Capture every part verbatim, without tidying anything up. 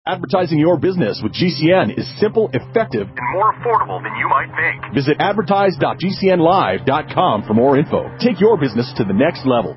Advertising your business with G C N is simple, effective, and more affordable than you might think. Visit advertise dot g c n live dot com for more info. Take your business to the next level.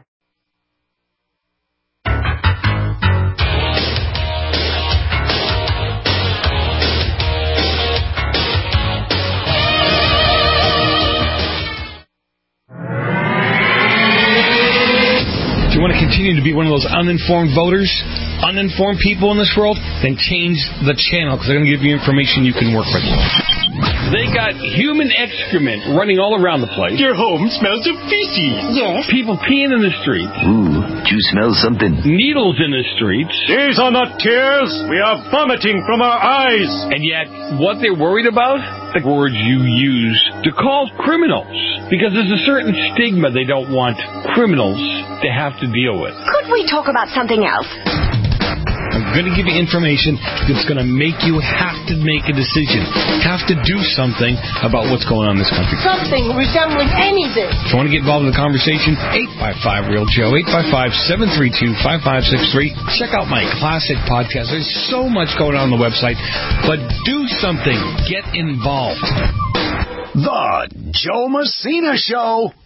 Do you want to continue to be one of those uninformed voters, uninformed people in this world? Then change the channel, because they're going to give you information you can work with. They got human excrement running all around the place. Your home smells of feces. Yes. People peeing in the streets. Ooh, do you smell something? Needles in the streets. These are not tears. We are vomiting from our eyes. And yet, what they're worried about? The words you use to call criminals. Because there's a certain stigma they don't want criminals to have to deal with. Could we talk about something else? I'm going to give you information that's going to make you have to make a decision, have to do something about what's going on in this country. Something resembling anything. If you want to get involved in the conversation, eight five five, real Joe, eight five five, seven three two, five five six three. Check out my classic podcast. There's so much going on on the website, but do something. Get involved. The Joe Messina Show.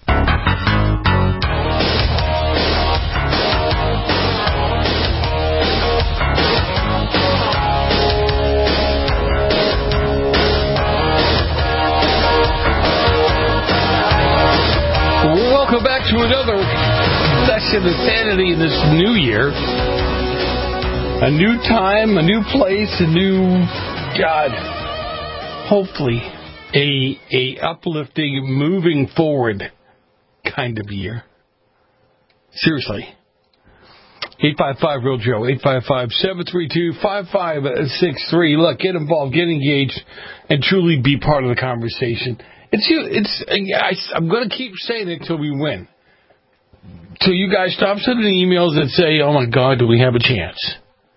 Welcome back to another session of sanity in this new year. A new time, a new place, a new, God, hopefully a a uplifting, moving forward kind of year. Seriously. eight five five, real Joe, eight five five, seven three two, five five six three. Look, get involved, get engaged, and truly be part of the conversation. It's you. It's. I, I'm going to keep saying it until we win. Till you guys stop sending emails that say, "Oh my God, do we have a chance?"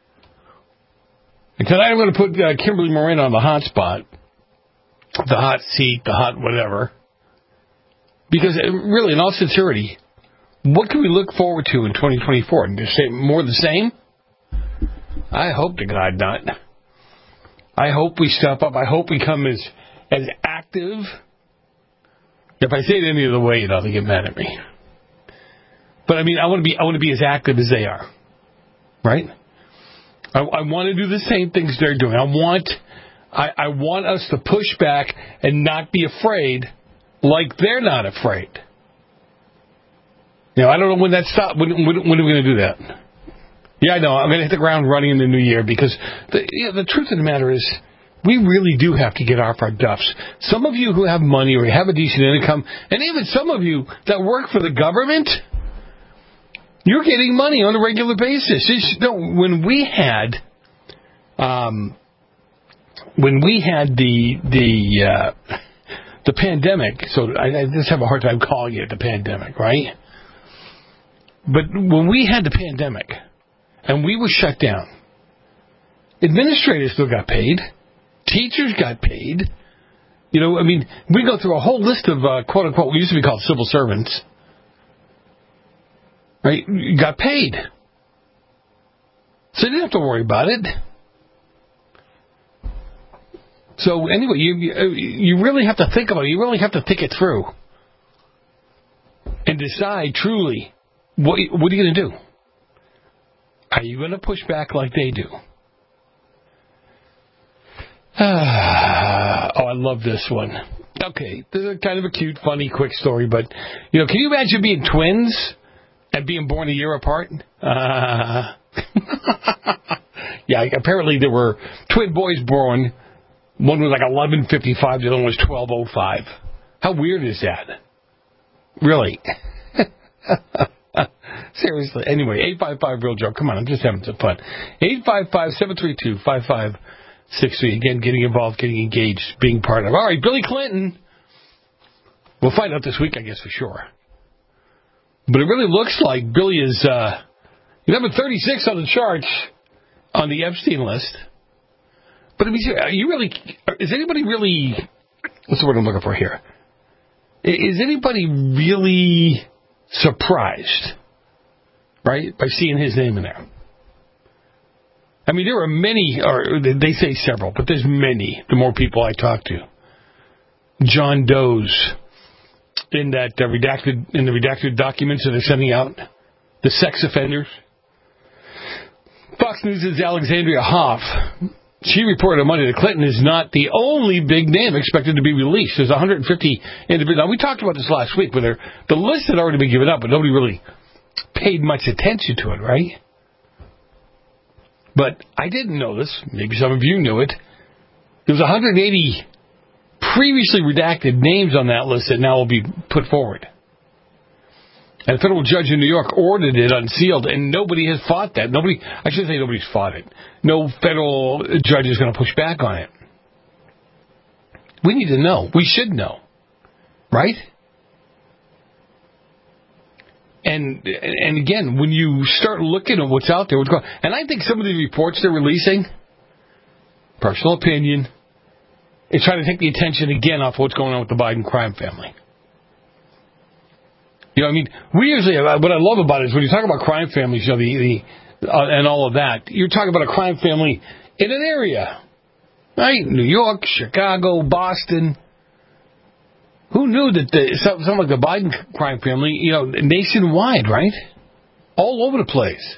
And tonight I'm going to put uh, Kimberly Moran on the hot spot, the hot seat, the hot whatever. Because uh, really, in all sincerity, what can we look forward to in twenty twenty-four? Just say more of the same? I hope to God not. I hope we step up. I hope we come as as active. If I say it any other way, you know, they get mad at me. But I mean, I want to be, I want to be as active as they are, right? I, I want to do the same things they're doing. I want, I, I want us to push back and not be afraid, like they're not afraid. You know, I don't know when that stops. When, when, when are we going to do that? Yeah, I know. I'm going to hit the ground running in the new year because the, you know, the truth of the matter is, we really do have to get off our duffs. Some of you who have money or have a decent income, and even some of you that work for the government, you're getting money on a regular basis. It's, no, when we had, um, when we had the the uh, the pandemic, so I, I just have a hard time calling it the pandemic, right? But when we had the pandemic and we were shut down, administrators still got paid. Teachers got paid. You know, I mean, we go through a whole list of, uh, quote-unquote, we used to be called civil servants. Right? You got paid. So you didn't have to worry about it. So anyway, you you really have to think about it. You really have to think it through. And decide truly, what, what are you going to do? Are you going to push back like they do? oh, I love this one. Okay, this is kind of a cute, funny, quick story, but, you know, can you imagine being twins and being born a year apart? Uh, yeah, apparently there were twin boys born. One was like eleven fifty-five, the other one was twelve oh five. How weird is that? Really? Seriously. Anyway, eight five five, real Joe. Come on, I'm just having some fun. eight five five, seven three two, five five six three. Again, getting involved, getting engaged, being part of. All right, Billy Clinton. We'll find out this week, I guess, for sure. But it really looks like Billy is uh, number thirty-six on the charts on the Epstein list. But I mean, are you really? Is anybody really? What's the word I'm looking for here? Is anybody really surprised, right, by seeing his name in there? I mean, there are many, or they say several, but there's many, the more people I talk to. John Doe's in that uh, redacted, in the redacted documents that they're sending out, the sex offenders. Fox News' Alexandria Hoff, she reported on Monday that Clinton is not the only big name expected to be released. There's one hundred fifty individuals. Now, we talked about this last week, where the list had already been given up, but nobody really paid much attention to it, right? But I didn't know this. Maybe some of you knew it. There was one hundred eighty previously redacted names on that list that now will be put forward. And a federal judge in New York ordered it unsealed, and nobody has fought that. Nobody, I shouldn't say nobody's fought it. No federal judge is going to push back on it. We need to know. We should know. Right? And and again, when you start looking at what's out there, what's going on, and I think some of the reports they're releasing, personal opinion, is trying to take the attention again off what's going on with the Biden crime family. You know, I mean, we usually, what I love about it is when you talk about crime families, you know, the, the uh, and all of that, you're talking about a crime family in an area, right? New York, Chicago, Boston. Who knew that the, something like the Biden crime family, you know, nationwide, right? All over the place.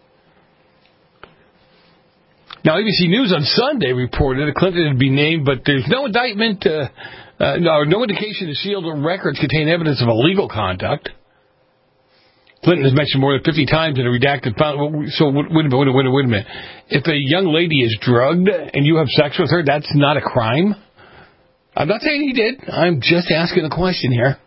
Now, A B C News on Sunday reported that Clinton had been named, but there's no indictment, uh, uh, no, no indication the sealed records contain evidence of illegal conduct. Clinton is mentioned more than fifty times in a redacted file. So, wait a minute, wait a minute, wait a minute. If a young lady is drugged and you have sex with her, that's not a crime? I'm not saying he did. I'm just asking a question here.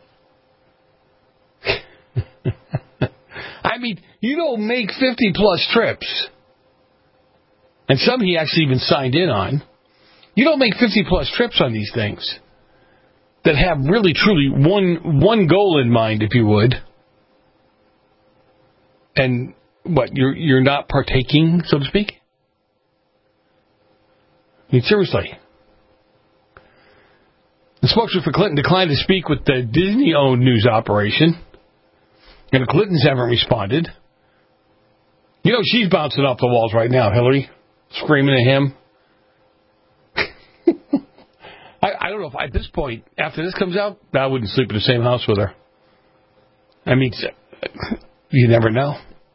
I mean, you don't make fifty-plus trips. And some he actually even signed in on. You don't make fifty-plus trips on these things that have really, truly one one goal in mind, if you would. And what, you're you're not partaking, so to speak? I mean, seriously. The spokesman for Clinton declined to speak with the Disney-owned news operation, and the Clintons haven't responded. You know, she's bouncing off the walls right now, Hillary, screaming at him. I, I don't know if at this point, after this comes out, I wouldn't sleep in the same house with her. I mean, you never know.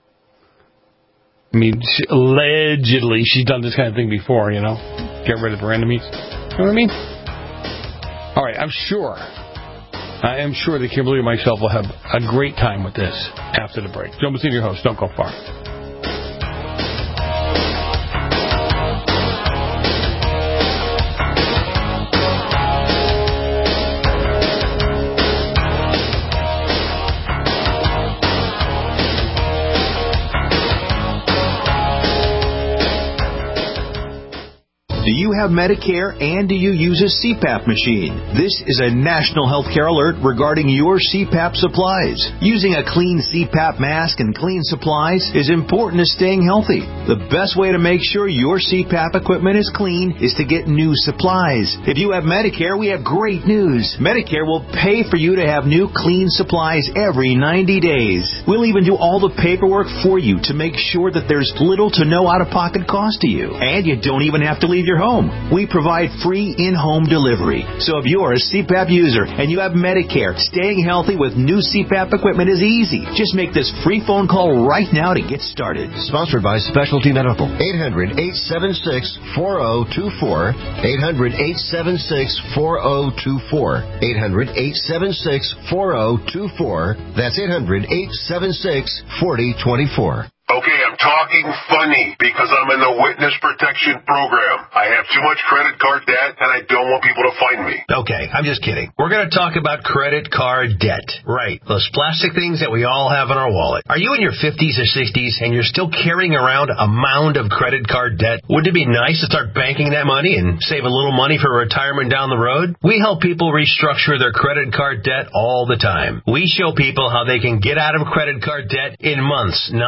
I mean, she, allegedly, she's done this kind of thing before, you know, get rid of her enemies. You know what I mean? All right, I'm sure, I am sure that Kimberly and myself will have a great time with this after the break. Joe Messina, your host. Don't go far. Do you have Medicare and do you use a C PAP machine? This is a national healthcare alert regarding your C PAP supplies. Using a clean C PAP mask and clean supplies is important to staying healthy. The best way to make sure your C PAP equipment is clean is to get new supplies. If you have Medicare, we have great news. Medicare will pay for you to have new clean supplies every ninety days. We'll even do all the paperwork for you to make sure that there's little to no out-of-pocket cost to you. And you don't even have to leave your home. We provide free in-home delivery. So if you're a C PAP user and you have Medicare, staying healthy with new C PAP equipment is easy. Just make this free phone call right now to get started. Sponsored by Specialty Medical. eight hundred, eight seven six, four zero two four. eight hundred, eight seven six, four zero two four. eight hundred, eight seven six, four zero two four. That's eight hundred, eight seven six, four zero two four. Okay, I'm talking funny because I'm in the witness protection program. I have too much credit card debt, and I don't want people to find me. Okay, I'm just kidding. We're going to talk about credit card debt. Right, those plastic things that we all have in our wallet. Are you in your fifties or sixties and you're still carrying around a mound of credit card debt? Wouldn't it be nice to start banking that money and save a little money for retirement down the road? We help people restructure their credit card debt all the time. We show people how they can get out of credit card debt in months, not years.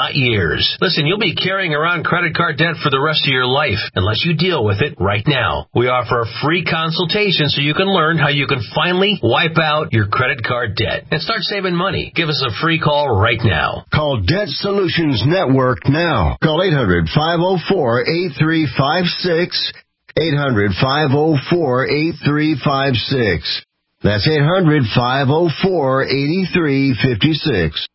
years. Listen, you'll be carrying around credit card debt for the rest of your life unless you deal with it right now. We offer a free consultation so you can learn how you can finally wipe out your credit card debt and start saving money. Give us a free call right now. Call Debt Solutions Network now. Call eight hundred, five oh four, eight three five six. eight hundred, five oh four, eight three five six. That's eight hundred, five oh four, eight three five six.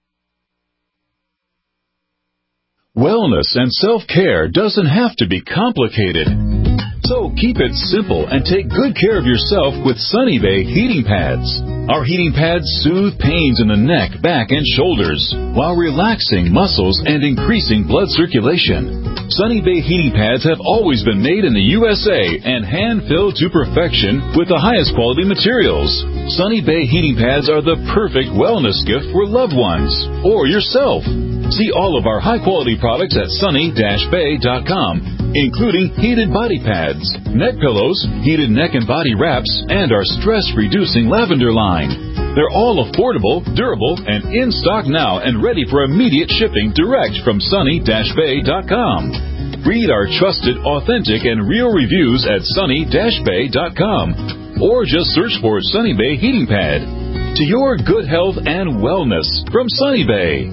Wellness and self-care doesn't have to be complicated. So keep it simple and take good care of yourself with Sunny Bay heating pads. Our heating pads soothe pains in the neck, back, and shoulders while relaxing muscles and increasing blood circulation. Sunny Bay heating pads have always been made in the U S A and hand-filled to perfection with the highest quality materials. Sunny Bay heating pads are the perfect wellness gift for loved ones or yourself. See all of our high-quality products at sunny dash bay dot com, including heated body pads, neck pillows, heated neck and body wraps, and our stress-reducing lavender line. They're all affordable, durable, and in stock now and ready for immediate shipping direct from sunny dash bay dot com. Read our trusted, authentic, and real reviews at sunny dash bay dot com or just search for Sunny Bay Heating Pad. To your good health and wellness from Sunny Bay.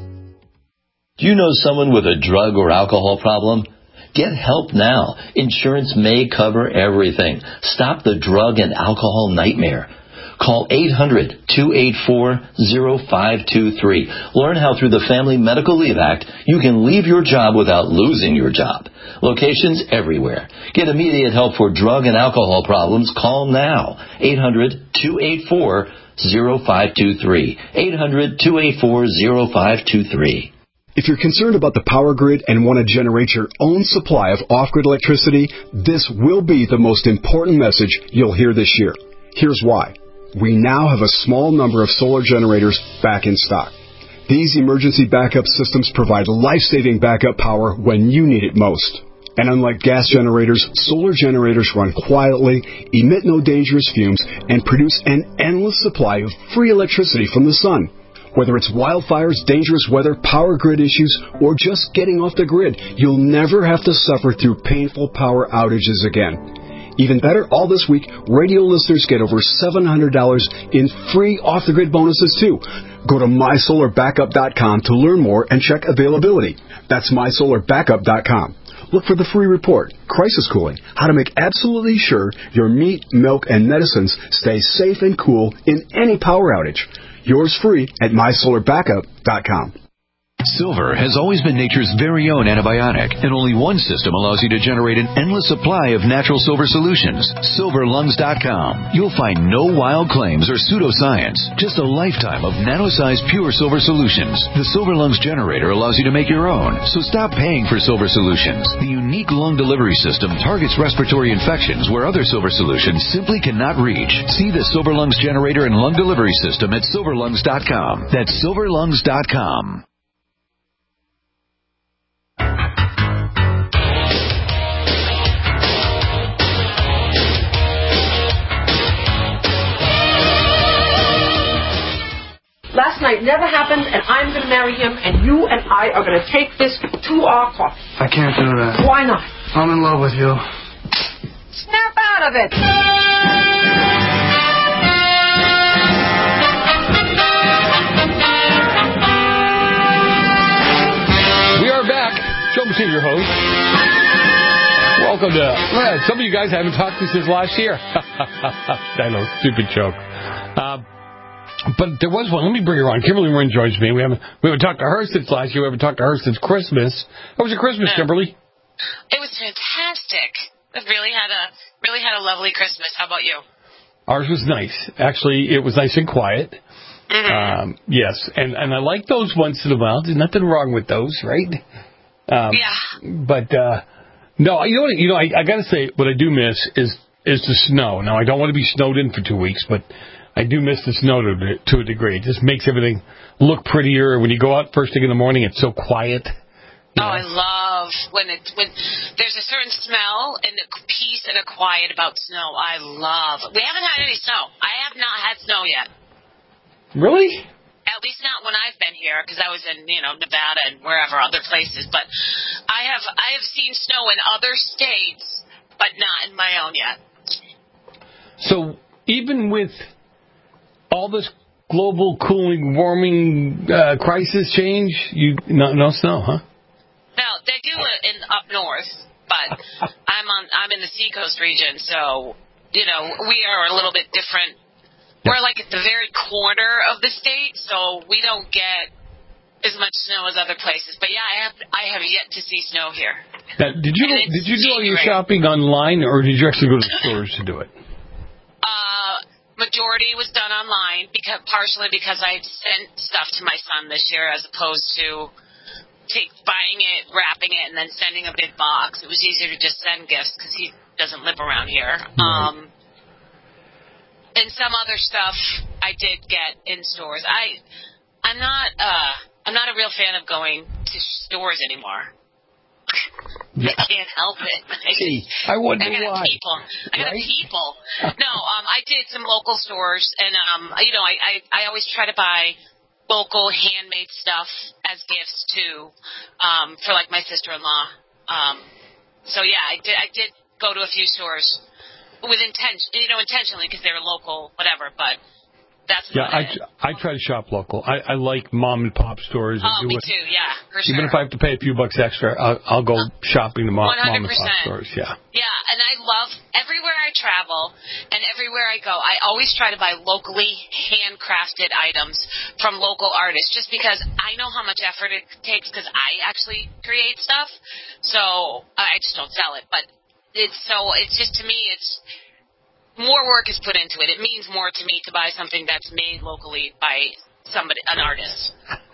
Do you know someone with a drug or alcohol problem? Get help now. Insurance may cover everything. Stop the drug and alcohol nightmare. Call eight hundred, two eight four, zero five two three. Learn how through the Family Medical Leave Act you can leave your job without losing your job. Locations everywhere. Get immediate help for drug and alcohol problems. Call now. eight hundred, two eight four, zero five two three. eight hundred, two eight four, zero five two three. If you're concerned about the power grid and want to generate your own supply of off-grid electricity, this will be the most important message you'll hear this year. Here's why. We now have a small number of solar generators back in stock. These emergency backup systems provide life-saving backup power when you need it most. And unlike gas generators, solar generators run quietly, emit no dangerous fumes, and produce an endless supply of free electricity from the sun. Whether it's wildfires, dangerous weather, power grid issues, or just getting off the grid, you'll never have to suffer through painful power outages again. Even better, all this week, radio listeners get over seven hundred dollars in free off-the-grid bonuses, too. Go to my solar backup dot com to learn more and check availability. That's my solar backup dot com. Look for the free report, Crisis Cooling, how to make absolutely sure your meat, milk, and medicines stay safe and cool in any power outage. Yours free at my solar backup dot com. Silver has always been nature's very own antibiotic, and only one system allows you to generate an endless supply of natural silver solutions. silver lungs dot com. You'll find no wild claims or pseudoscience, just a lifetime of nano-sized pure silver solutions. The Silver Lungs generator allows you to make your own, so stop paying for silver solutions. The unique lung delivery system targets respiratory infections where other silver solutions simply cannot reach. See the Silver Lungs generator and lung delivery system at silver lungs dot com. That's silver lungs dot com. Last night never happened, and I'm going to marry him, and you and I are going to take this to our coffin. I can't do that. Why not? I'm in love with you. Snap out of it! We are back. Joe Messina, your host. Welcome to... Well, some of you guys haven't talked to since last year. I know, stupid joke. Uh, But there was one. Let me bring her on. Kimberly Morin joins me. We haven't we haven't talked to her since last year. We haven't talked to her since Christmas. How was your Christmas, Kimberly? It was fantastic. I really had a really had a lovely Christmas. How about you? Ours was nice. Actually, it was nice and quiet. Mm-hmm. Um, yes, and and I like those once in a while. There's nothing wrong with those, right? Um, yeah. But uh, no, you know what? You know, I, I got to say, what I do miss is is the snow. Now, I don't want to be snowed in for two weeks, but I do miss the snow to, to a degree. It just makes everything look prettier. When you go out first thing in the morning, it's so quiet. Oh, I love when it when there's a certain smell and a peace and a quiet about snow. I love. We haven't had any snow. I have not had snow yet. Really? At least not when I've been here, because I was in, you know, Nevada and wherever, other places. But I have I have seen snow in other states, but not in my own yet. So even with all this global cooling, warming, uh, crisis change, you no, no snow, huh? No, they do it in up north, but I'm on I'm in the seacoast region, so you know we are a little bit different. We're like at the very corner of the state, so we don't get as much snow as other places. But yeah, I have I have yet to see snow here. Now, did you did you do all your shopping online, or did you actually go to the stores to do it? Uh, majority was done online, because partially because I sent stuff to my son this year, as opposed to take buying it, wrapping it, and then sending a big box. It was easier to just send gifts because he doesn't live around here. Right. Um. And some other stuff I did get in stores. I, I'm not, uh, I'm not a real fan of going to stores anymore. Yeah. I can't help it. I, Gee, I wonder I got why. people. I got right? people. No, um, I did some local stores, and um, you know, I, I, I always try to buy local handmade stuff as gifts too, um, for like my sister-in-law. Um, so yeah, I did. I did go to a few stores. With intention, you know, intentionally because they were local, whatever. But that's yeah. I, it. I try to shop local. I, I like mom and pop stores. Oh, me it. too. Yeah, for Even sure. if I have to pay a few bucks extra, I'll, I'll go shopping to mom, mom and pop stores. Yeah. Yeah, and I love everywhere I travel and everywhere I go. I always try to buy locally handcrafted items from local artists, just because I know how much effort it takes. Because I actually create stuff, so I just don't sell it, but. It's so, it's just, to me, it's, more work is put into it. It means more to me to buy something that's made locally by somebody, an artist.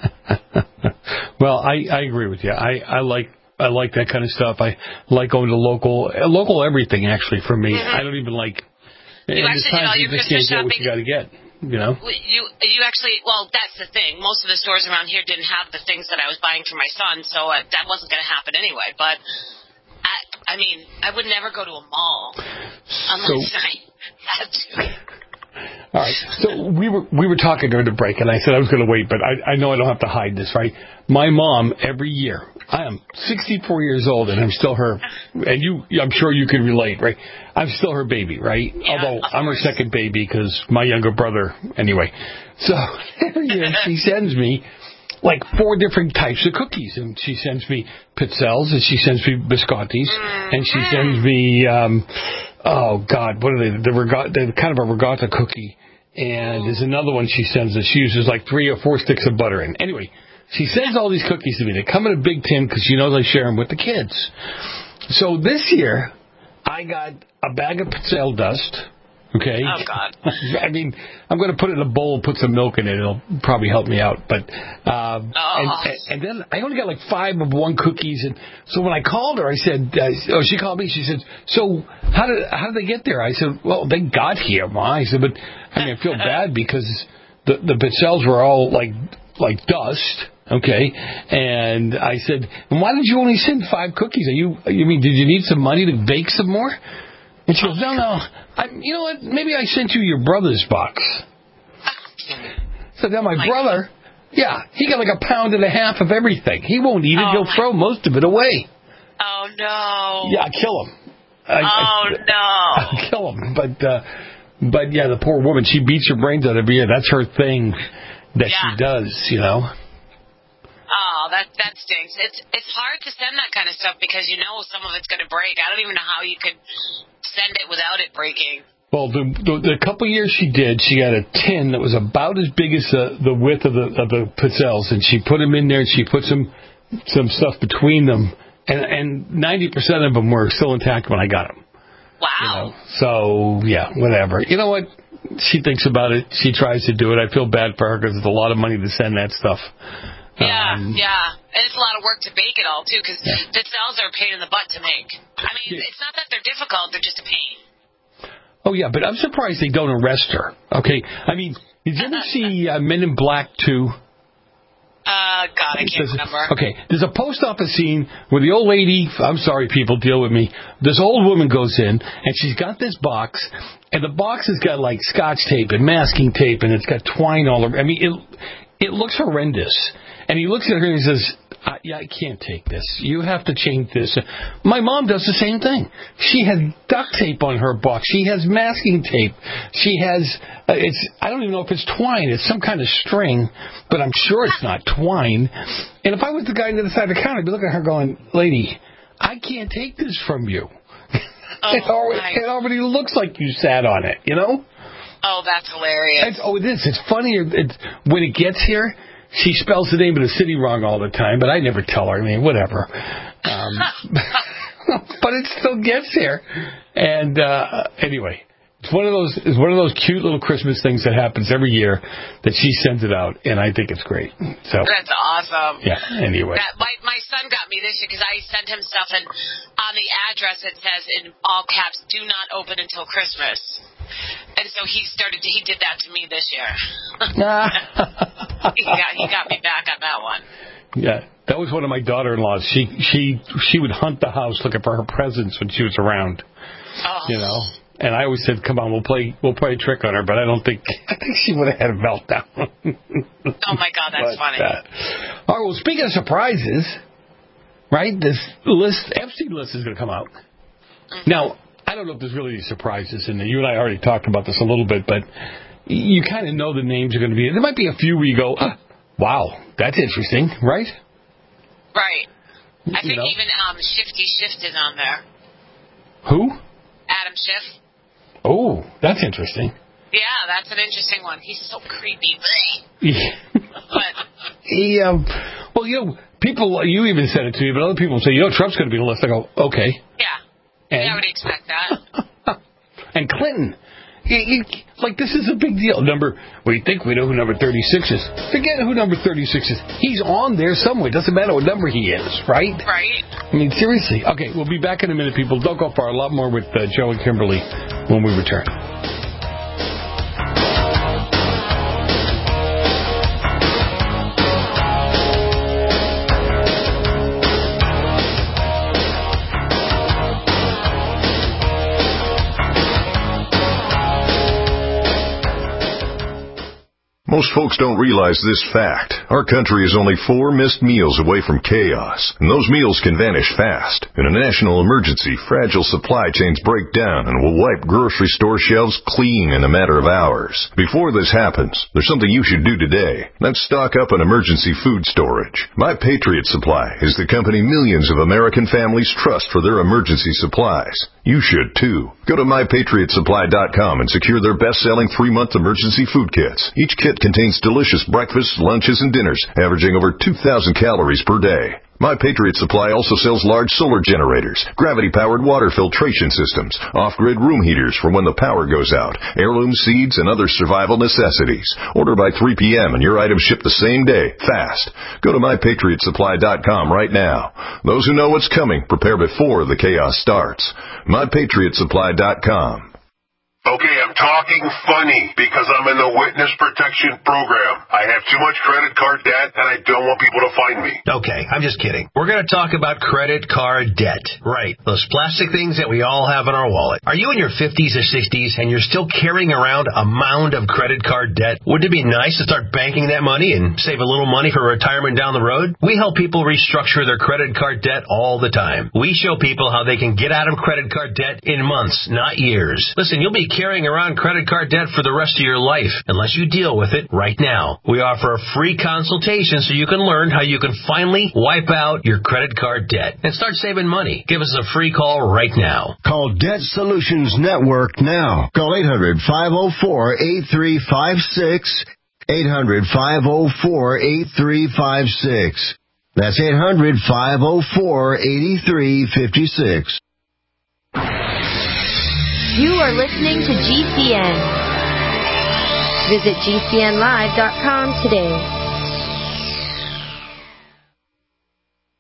Well, I, I agree with you. I, I like, I like that kind of stuff. I like going to local, local everything, actually, for me. Mm-hmm. I don't even like, you actually, you know, you just can't get what you gotta get, you know? You, you actually, well, that's the thing. Most of the stores around here didn't have the things that I was buying for my son, so uh, that wasn't going to happen anyway, but... I, I mean, I would never go to a mall unless so, I had to. All right. So we were we were talking during the break, and I said I was going to wait, but I, I know I don't have to hide this, right? My mom, every year, I am sixty-four years old, and I'm still her, and you, I'm sure you can relate, right? I'm still her baby, right? Yeah, Although I'm her second baby because my younger brother, anyway. So every year she sends me like four different types of cookies, and she sends me pizzelles, and she sends me biscottis, and she sends me um oh god, what are they? The regatta, they're kind of a regatta cookie, and there's another one she sends that she uses like three or four sticks of butter in. Anyway, she sends all these cookies to me. They come in a big tin because she knows I share them with the kids. So this year, I got a bag of pizzelle dust. Okay. Oh, God. I mean, I'm going to put it in a bowl and put some milk in it. It'll probably help me out. But um, oh. and, and then I only got like five of one cookies. And so when I called her, I said, uh, oh, she called me. She said, so how did how did they get there? I said, well, they got here, Ma. I said, but I mean, I feel bad because the the pizzelles were all like like dust. Okay. And I said, and why did you only send five cookies? Are you, you mean, did you need some money to bake some more? And she goes, no, no. I, you know what? Maybe I sent you your brother's box. So then my My brother, yeah, he got like a pound and a half of everything. He won't eat it. Oh, He'll my. throw most of it away. Oh, no. Yeah, kill him. I, oh, I, no. I'll kill him. But, uh, but yeah, the poor woman, she beats her brains out every year. That's her thing that yeah. she does, you know. Oh, that that stinks. It's it's hard to send that kind of stuff because you know some of it's going to break. I don't even know how you could send it without it breaking. Well, the, the, the couple years she did, she had a tin that was about as big as the, the width of the of the pizzelles, and she put them in there, and she put some some stuff between them, and and ninety percent of them were still intact when I got them. Wow. You know? So yeah, whatever. You know what? She thinks about it. She tries to do it. I feel bad for her because it's a lot of money to send that stuff. Yeah, um, yeah. And it's a lot of work to bake it all, too, because yeah. pizzelles are a pain in the butt to make. I mean, it's not that they're difficult, they're just a pain. Oh, yeah, but I'm surprised they don't arrest her. Okay, I mean, did you ever see uh, Men in Black two? Uh, God, I can't there's, remember. Okay, there's a post office scene where the old lady, I'm sorry, people, deal with me. This old woman goes in, and she's got this box, and the box has got, like, scotch tape and masking tape, and it's got twine all over. I mean, it, It looks horrendous. And he looks at her and he says, I, yeah, I can't take this. You have to change this. My mom does the same thing. She has duct tape on her box. She has masking tape. She has, uh, it's, I don't even know if it's twine. It's some kind of string, but I'm sure it's not twine. And if I was the guy on the other side of the counter, I'd be looking at her going, lady, I can't take this from you. Oh, it, already, it already looks like you sat on it, you know? Oh, that's hilarious. It's, oh, it is. It's funnier. It's, when it gets here, she spells the name of the city wrong all the time, but I never tell her. I mean, whatever. Um, but it still gets here. And uh, anyway, it's one of those. It's one of those cute little Christmas things that happens every year that she sends it out, and I think it's great. So that's awesome. Yeah. Anyway, that, my my son got me this year because I sent him stuff, and on the address it says in all caps, "Do not open until Christmas." And so he started. To, he did that to me this year. he got he got me back on that one. Yeah, that was one of my daughter-in-laws. She she she would hunt the house looking for her presents when she was around. Oh. You know, and I always said, "Come on, we'll play we'll play a trick on her." But I don't think I think she would have had a meltdown. Oh my God, that's but, funny. Uh, all right. Well, speaking of surprises, right? This list, Epstein list, is going to come out mm-hmm. now. I don't know if there's really any surprises in there. You and I already talked about this a little bit, but you kind of know the names are going to be. There might be a few where you go, ah, wow, that's interesting, right? Right. I you think know? even um, Shifty Shift is on there. Who? Adam Schiff. Oh, that's interesting. Yeah, that's an interesting one. He's so creepy. Yeah. But he, um, well, you know, people, you even said it to me, but other people say, you know, Trump's going to be on the list. I go, okay. Yeah. And, yeah, I would expect that. And Clinton. He, he, like, this is a big deal. Number, we think we know who number thirty-six is. Forget who number thirty-six is. He's on there somewhere. Doesn't matter what number he is, right? Right. I mean, seriously. Okay, we'll be back in a minute, people. Don't go far. A lot more with uh, Joe and Kimberly when we return. Most folks don't realize this fact. Our country is only four missed meals away from chaos, and those meals can vanish fast. In a national emergency, fragile supply chains break down and will wipe grocery store shelves clean in a matter of hours. Before this happens, there's something you should do today. That's stock up on emergency food storage. My Patriot Supply is the company millions of American families trust for their emergency supplies. You should, too. Go to my patriot supply dot com and secure their best-selling three-month emergency food kits. Each kit contains delicious breakfasts, lunches, and dinners, averaging over two thousand calories per day. My Patriot Supply also sells large solar generators, gravity-powered water filtration systems, off-grid room heaters for when the power goes out, heirloom seeds, and other survival necessities. Order by three p.m. and your items ship the same day, fast. Go to my patriot supply dot com right now. Those who know what's coming, prepare before the chaos starts. my patriot supply dot com. Okay, I'm talking funny because I'm in the witness protection program. I have too much credit card debt and I don't want people to find me. Okay, I'm just kidding. We're going to talk about credit card debt. Right, those plastic things that we all have in our wallet. Are you in your fifties or sixties and you're still carrying around a mound of credit card debt? Wouldn't it be nice to start banking that money and save a little money for retirement down the road? We help people restructure their credit card debt all the time. We show people how they can get out of credit card debt in months, not years. Listen, you'll be carrying around credit card debt for the rest of your life unless you deal with it right now. We offer a free consultation so you can learn how you can finally wipe out your credit card debt and start saving money. Give us a free call right now. Call Debt Solutions Network now. Call eight hundred, five oh four, eight three five six. eight hundred, five oh four, eight three five six. That's eight hundred, five oh four, eight three five six. You are listening to G C N. Visit G C N live dot com today.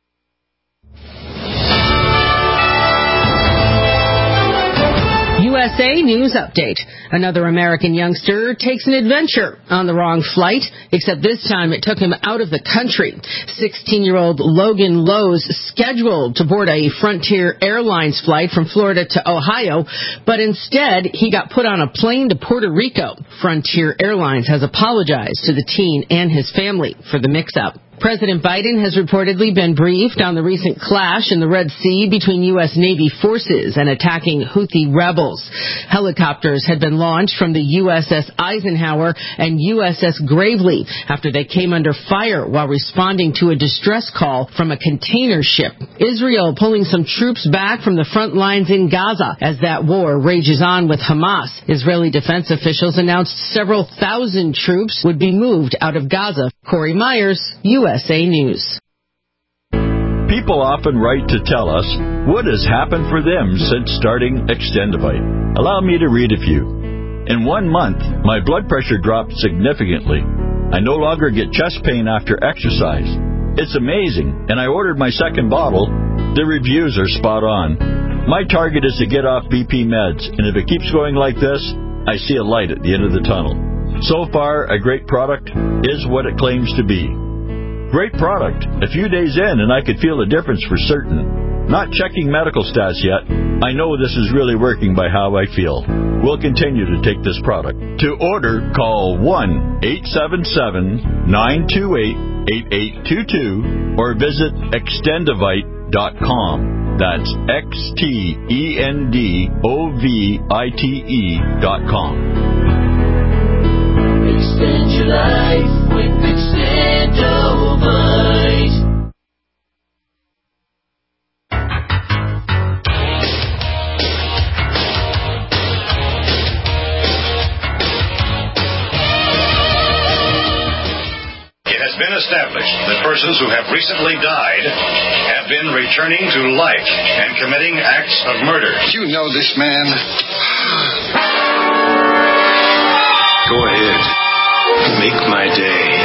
U S A News Update. Another American youngster takes an adventure on the wrong flight, except this time it took him out of the country. sixteen-year-old Logan Lowe's scheduled to board a Frontier Airlines flight from Florida to Ohio, but instead he got put on a plane to Puerto Rico. Frontier Airlines has apologized to the teen and his family for the mix-up. President Biden has reportedly been briefed on the recent clash in the Red Sea between U S. Navy forces and attacking Houthi rebels. Helicopters had been launched from the U S S Eisenhower and U S S Gravely after they came under fire while responding to a distress call from a container ship. Israel pulling some troops back from the front lines in Gaza as that war rages on with Hamas. Israeli defense officials announced several thousand troops would be moved out of Gaza. Corey Myers, U S A News. People often write to tell us what has happened for them since starting Extendivite. Allow me to read a few. In one month, my blood pressure dropped significantly. I no longer get chest pain after exercise. It's amazing, and I ordered my second bottle. The reviews are spot on. My target is to get off B P meds, and if it keeps going like this, I see a light at the end of the tunnel. So far, a great product is what it claims to be. Great product. A few days in, and I could feel a difference for certain. Not checking medical stats yet. I know this is really working by how I feel. We'll continue to take this product. To order, call one eight seven seven, nine two eight, eight eight two two or visit extendivite dot com. That's X T E N D O V I T E dot com. Extend your life with Extendivite. It has been established that persons who have recently died have been returning to life and committing acts of murder. You know this man. Go ahead. Make my day.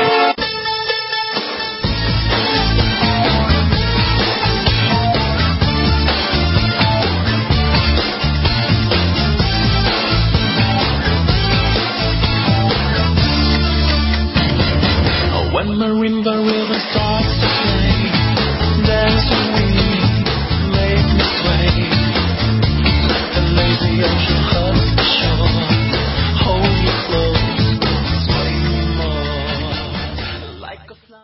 When marimba river starts to play, dance with me, make me sway. Let the lazy ocean hug the shore, hold you close, sway me more, like a flower.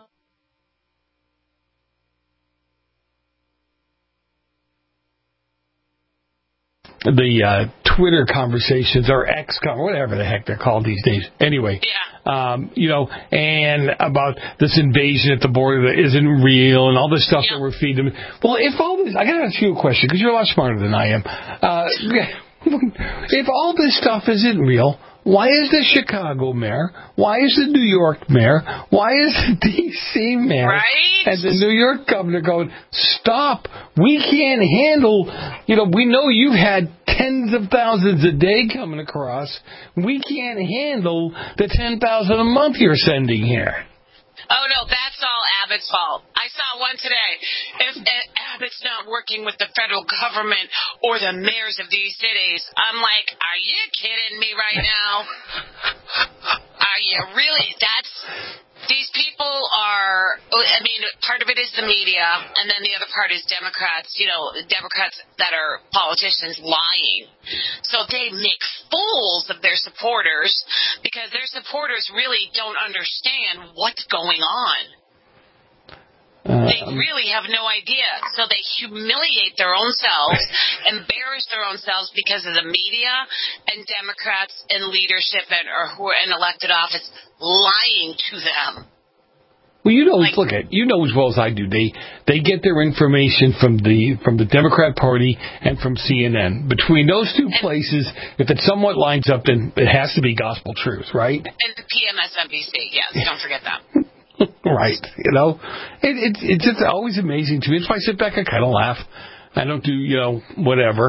The uh, Twitter conversations, or X, whatever the heck they're called these days. Anyway, yeah. um, you know, and about this invasion at the border that isn't real and all this stuff yeah. that we're feeding them. Well, if all this, I got to ask you a question because you're a lot smarter than I am. Uh, if all this stuff isn't real, why is the Chicago mayor? Why is the New York mayor? Why is the D C mayor right? and the New York governor going, stop, we can't handle, you know, we know you've had tens of thousands a day coming across. We can't handle the ten thousand a month you're sending here. Oh, no, that's all Abbott's fault. I saw one today. If Abbott's not working with the federal government or the mayors of these cities, I'm like, are you kidding me right now? Are you really? That's... These people are, I mean, part of it is the media, and then the other part is Democrats, you know, Democrats that are politicians lying. So they make fools of their supporters because their supporters really don't understand what's going on. Uh, they really have no idea. So they humiliate their own selves, embarrass their own selves because of the media and Democrats in leadership and or who are in elected office lying to them. Well, you know, like, look at you know as well as I do. They they get their information from the from the Democrat Party and from C N N. Between those two places, if it somewhat lines up, then it has to be gospel truth, right? And the P M S N B C, yes, don't forget that. Right, you know, it, it, it's just always amazing to me. That's why I sit back and kind of laugh. I don't do, you know, whatever.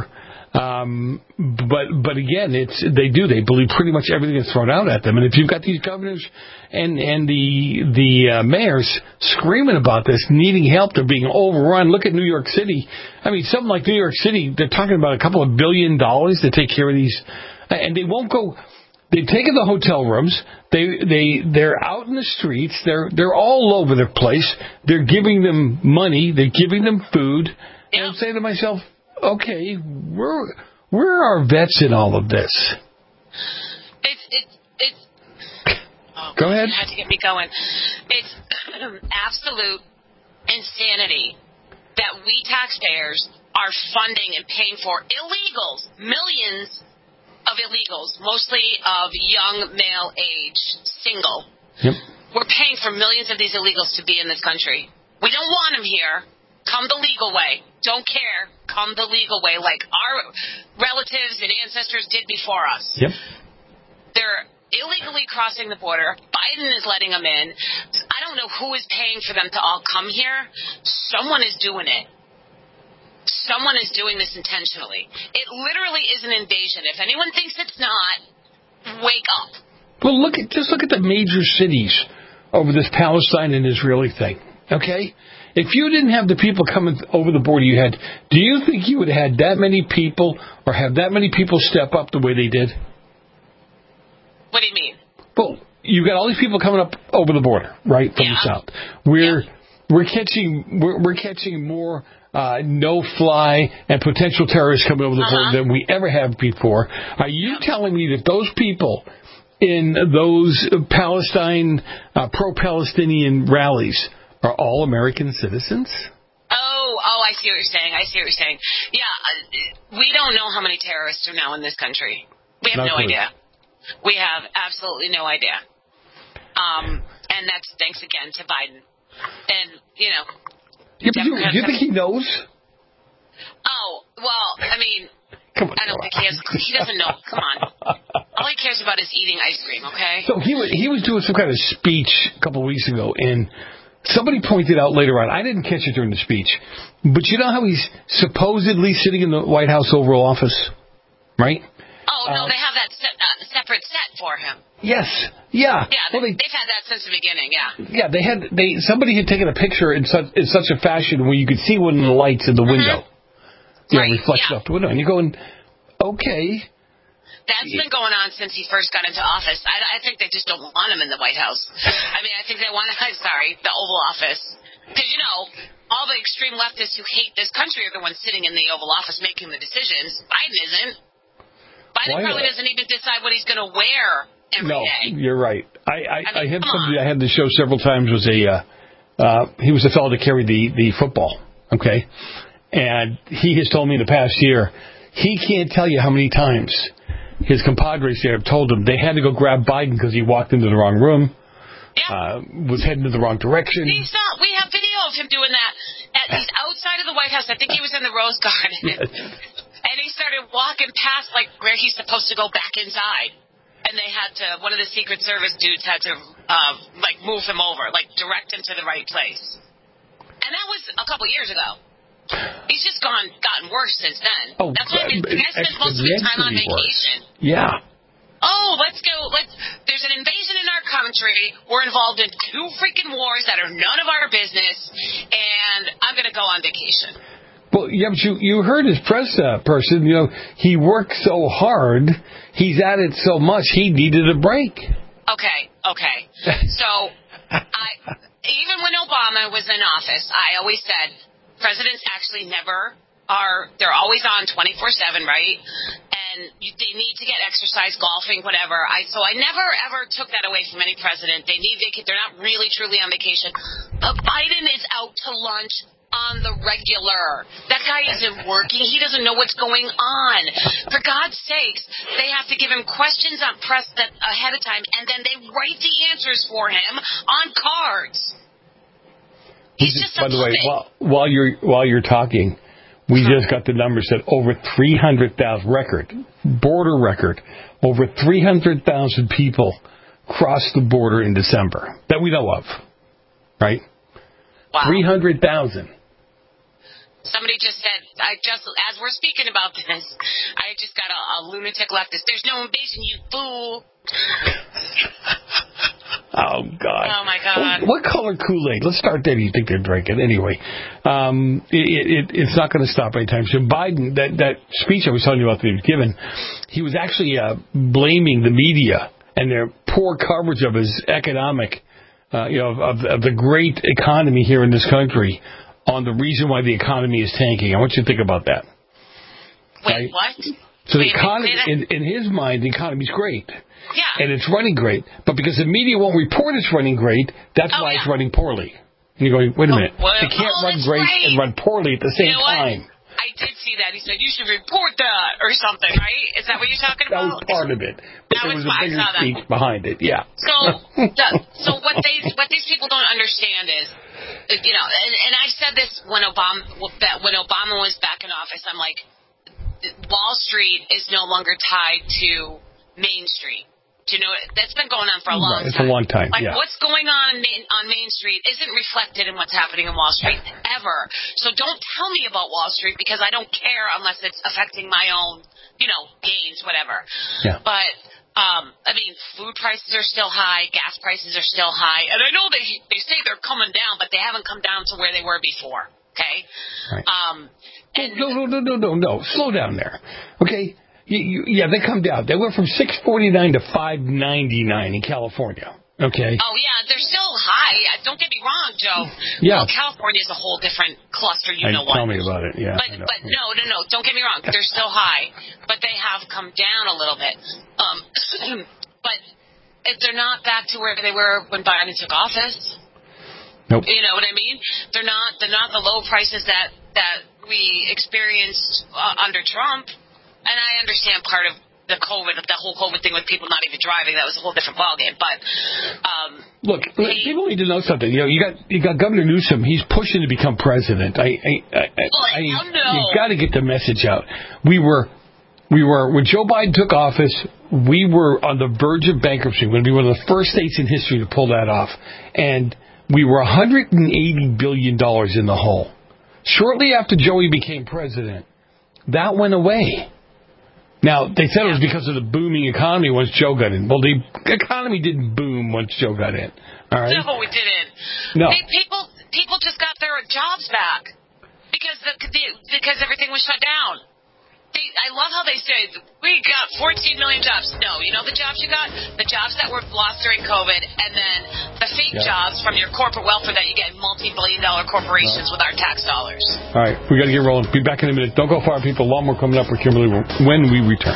Um, but but again, it's they do. They believe pretty much everything is thrown out at them. And if you've got these governors and and the the uh, mayors screaming about this, needing help, they're being overrun. Look at New York City. I mean, something like New York City, they're talking about a couple of billion dollars to take care of these, and they won't go. They've taken the hotel rooms. They they they're out in the streets. They're they're all over the place. They're giving them money. They're giving them food. And I'm saying to myself, okay, where where are our vets in all of this? It's it's it's. Oh, Go ahead. You had to get me going. It's absolute insanity that we taxpayers are funding and paying for illegals, millions of illegals, mostly of young male age, single. Yep. We're paying for millions of these illegals to be in this country. We don't want them here. Come the legal way. Don't care. Come the legal way, like our relatives and ancestors did before us. Yep. They're illegally crossing the border. Biden is letting them in. I don't know who is paying for them to all come here. Someone is doing it. Someone is doing this intentionally. It literally is an invasion. If anyone thinks it's not, wake up. Well, look at just look at the major cities over this Palestine and Israeli thing. Okay, if you didn't have the people coming over the border you had, do you think you would have had that many people or have that many people step up the way they did? What do you mean? Well, you've got all these people coming up over the border, right, from yeah. the south. We're yeah. we're catching we're, we're catching more uh, no-fly and potential terrorists coming over the uh-huh. border than we ever have before. Are you telling me that those people in those Palestine uh, pro-Palestinian rallies are all American citizens? Oh, oh, I see what you're saying. I see what you're saying. Yeah, uh, we don't know how many terrorists are now in this country. We have Not no clear. idea. We have absolutely no idea. Um, and that's thanks again to Biden. And, you know. Yeah, but you, do you think he knows? Oh, well, I mean, Come on, I don't think he has. He doesn't know. Come on. All he cares about is eating ice cream, okay? So he was, he was doing some kind of speech a couple of weeks ago, and somebody pointed out later on, I didn't catch it during the speech, but you know how he's supposedly sitting in the White House Oval Office, right? Oh, no, uh, they have that set, uh, separate set for him. Yes. Yeah. Yeah, well, they, they, they've had that since the beginning, yeah. Yeah, they had they somebody had taken a picture in such in such a fashion where you could see one of the lights in the Mm-hmm. window. You right, know, reflected yeah. off the window. And you're going, okay. That's been going on since he first got into office. I, I think they just don't want him in the White House. I mean, I think they want, I'm sorry, the Oval Office. Because, you know, all the extreme leftists who hate this country are the ones sitting in the Oval Office making the decisions. Biden isn't. Biden Why probably not? doesn't even decide what he's going to wear every no, day. you're right. I, I, I, mean, I had come somebody on. I had the show several times was a, uh, uh, he was the fellow to carry the, the football, okay? And he has told me in the past year, he can't tell you how many times his compadres there have told him they had to go grab Biden because he walked into the wrong room, yeah. uh, was heading in the wrong direction. He's not. We have video of him doing that. At, he's outside of the White House. I think he was in the Rose Garden. Yes. And he started walking past, like, where he's supposed to go back inside. And they had to, one of the Secret Service dudes had to, uh, like, move him over, like, direct him to the right place. And that was a couple years ago. He's just gone, gotten worse since then. Oh, that's what I mean. The guy spends most of his time on vacation. Worse. Yeah. Oh, let's go. Let's. There's an invasion in our country. We're involved in two freaking wars that are none of our business, and I'm going to go on vacation. Well, yeah, but you, you heard his press uh, person, you know, he worked so hard, he's at it so much, he needed a break. Okay, okay. So, I even when Obama was in office, I always said, presidents actually never are, they're always on twenty-four seven, right? And you, they need to get exercise, golfing, whatever. I So I never, ever took that away from any president. They need vacation. They're not really, truly on vacation. But Biden is out to lunch on the regular. That guy isn't working. He doesn't know what's going on. For God's sakes, they have to give him questions on press that ahead of time, and then they write the answers for him on cards. He's just a By the way, puppet. while, while you're while you're talking, we just got the numbers that over three hundred thousand record border record over three hundred thousand people crossed the border in December that we know of, right? Wow. Three hundred thousand. Somebody just said, I just, as we're speaking about this, I just got a, a lunatic leftist. There's no invasion, you fool. Oh, God. Oh, my God. What color Kool-Aid? Let's start there. Do you think they're drinking? Anyway, um, it, it, it's not going to stop anytime soon. Biden, that, that speech I was telling you about that he was given, he was actually uh, blaming the media and their poor coverage of his economic, uh, you know, of, of the great economy here in this country on the reason why the economy is tanking. I want you to think about that. Wait, right? what? So Wait, the economy, in, in his mind, the economy's great. Yeah. And it's running great. But because the media won't report it's running great, that's oh, why yeah. it's running poorly. And you're going, wait a minute. Oh, well, they can't oh, run great, great and run poorly at the same you know time. I did see that. He said, you should report that or something, right? Is that what you're talking That about? was part of it. But that there was, was a I bigger saw that. speech behind it, yeah. So, the, so what they what these people don't understand is, you know, and, and I said this when Obama when Obama was back in office. I'm like, Wall Street is no longer tied to Main Street. Do you know, that's been going on for a long right, it's time. It's a long time, Like, yeah. what's going on in Main, on Main Street isn't reflected in what's happening in Wall Street ever. So don't tell me about Wall Street because I don't care unless it's affecting my own, you know, gains, whatever. Yeah. But, um, I mean, food prices are still high, gas prices are still high, and I know they they say they're coming down, but they haven't come down to where they were before, okay? Right. Um, and no, no, no, no, no, no. Slow down there, okay? You, you, yeah, they come down. They went from six forty-nine to five ninety-nine in California. Okay. Oh yeah, they're still high. Don't get me wrong, Joe. Yeah. Well, California is a whole different cluster. You I, know what? Tell me about it. Yeah. But but no no no. Don't get me wrong. They're still high, but they have come down a little bit. Um, but if they're not back to where they were when Biden took office. Nope. You know what I mean? They're not. They're not the low prices that that we experienced uh, under Trump. And I understand part of the COVID, the whole COVID thing with people not even driving. That was a whole different ballgame. But um, look, he, people need to know something. You know, you got you got Governor Newsom. He's pushing to become president. I, I, I, oh, I, I know. You got to get the message out. We were, we were when Joe Biden took office. We were on the verge of bankruptcy. We're going to be one of the first states in history to pull that off, and we were one hundred eighty billion dollars in the hole. Shortly after Joey became president, that went away. Now, they said it was because of the booming economy once Joe got in. Well, the economy didn't boom once Joe got in. All right? No, it didn't. No. They, people, people just got their jobs back because the, the because everything was shut down. They, I love how they say, we got fourteen million jobs. No, you know the jobs you got? The jobs that were lost during COVID, and then the fake yeah. jobs from your corporate welfare that you get in multi-billion dollar corporations right. with our tax dollars. All right, we got to get rolling. Be back in a minute. Don't go far, people. A lot more coming up with Kimberly when we return.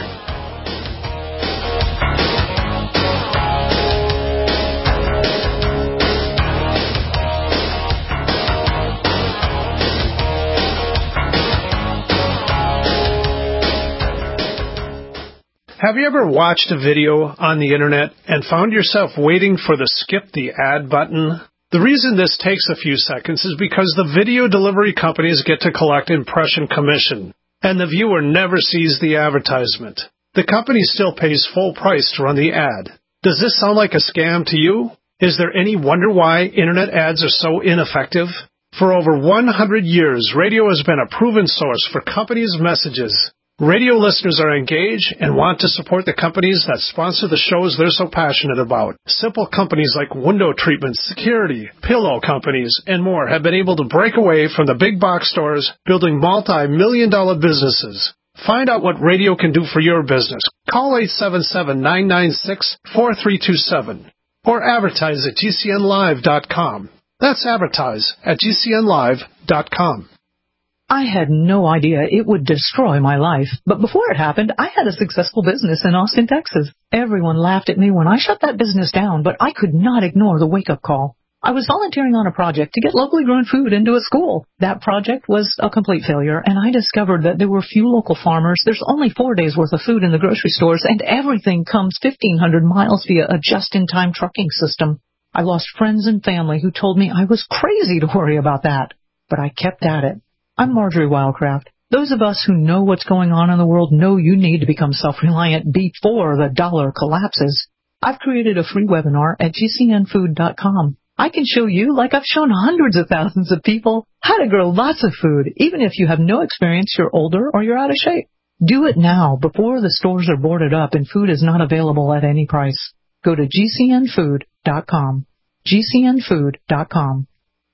Have you ever watched a video on the internet and found yourself waiting for the skip the ad button? The reason this takes a few seconds is because the video delivery companies get to collect impression commission, and the viewer never sees the advertisement. The company still pays full price to run the ad. Does this sound like a scam to you? Is there any wonder why internet ads are so ineffective? For over one hundred years, radio has been a proven source for companies' messages. Radio listeners are engaged and want to support the companies that sponsor the shows they're so passionate about. Simple companies like window treatment, security, pillow companies, and more have been able to break away from the big box stores, building multi-million dollar businesses. Find out what radio can do for your business. Call eight seven seven, nine nine six, four three two seven or advertise at G C N live dot com. That's advertise at G C N live dot com. I had no idea it would destroy my life. But before it happened, I had a successful business in Austin, Texas. Everyone laughed at me when I shut that business down, but I could not ignore the wake-up call. I was volunteering on a project to get locally grown food into a school. That project was a complete failure, and I discovered that there were few local farmers. There's only four days' worth of food in the grocery stores, and everything comes fifteen hundred miles via a just-in-time trucking system. I lost friends and family who told me I was crazy to worry about that, but I kept at it. I'm Marjorie Wildcraft. Those of us who know what's going on in the world know you need to become self-reliant before the dollar collapses. I've created a free webinar at G C N food dot com. I can show you, like I've shown hundreds of thousands of people, how to grow lots of food, even if you have no experience, you're older, or you're out of shape. Do it now, before the stores are boarded up and food is not available at any price. Go to G C N food dot com. G C N food dot com.